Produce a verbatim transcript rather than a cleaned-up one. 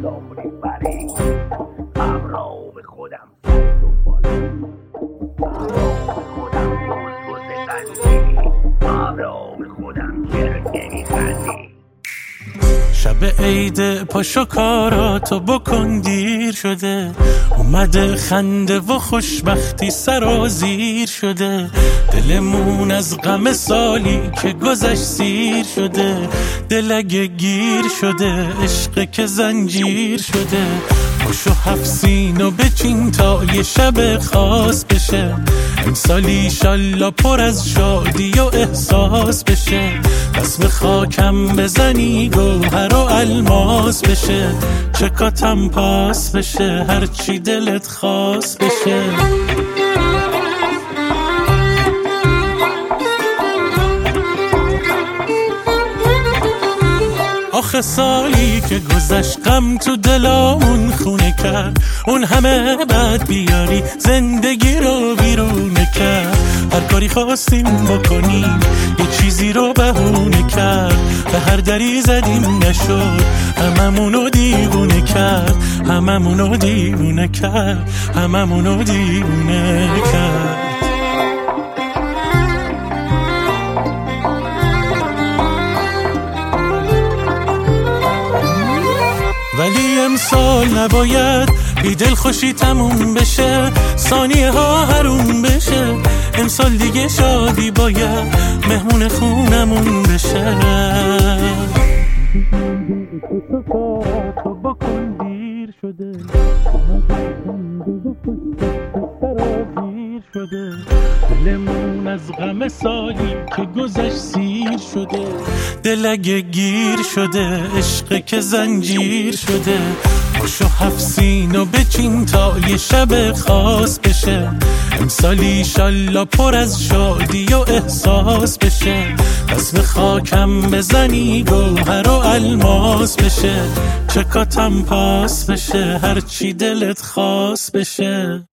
دامونی بری همراه به خودم سر تو بالا همراه به خودم روز روز قلبی همراه به خودم چرا نمی خندی شب عید پاشو کاراتو بکن دیر شده اومده خنده و خوشبختی سرازیر شده دلمون از غم سالی که گذشت سیر شده دل اگه گیر شده عشق که زنجیر شده پاشو هفت سینو بچین تا یه شب خاص بشه امسال ایشالله پر از شادی و احساس بشه دست به خاکم بزنی گوهر و الماس بشه چکاتم پاس بشه هرچی دلت خواست بشه آخه سالی که گذشت غم تو دلامون خونه کرد اون همه بعد بیاری زندگی رو بیرونه کرد هر کاری خواستیم بکنیم یه چیزی رو بهونه کرد به هر دری زدیم نشد هممونو دیوونه کرد هممونو دیوونه کرد هممونو دیوونه کرد ولی امسال نباید بی دل خوشی تموم بشه ثانیه ها حروم بشه امسال دیگه شادی باید مهمون خونمون بشه تو بکن دیر شده شده دلمون از غم سالی که گذشت سیر شده دل اگه گیر شده عشق که زنجیر شده پاشو هفت سینو بچین تا یه شب خاص بشه امسال ایشالله پر از شادی و احساس بشه دست به خاکم بزنی گوهر و الماس بشه چکاتم پاس بشه هرچی دلت خواست بشه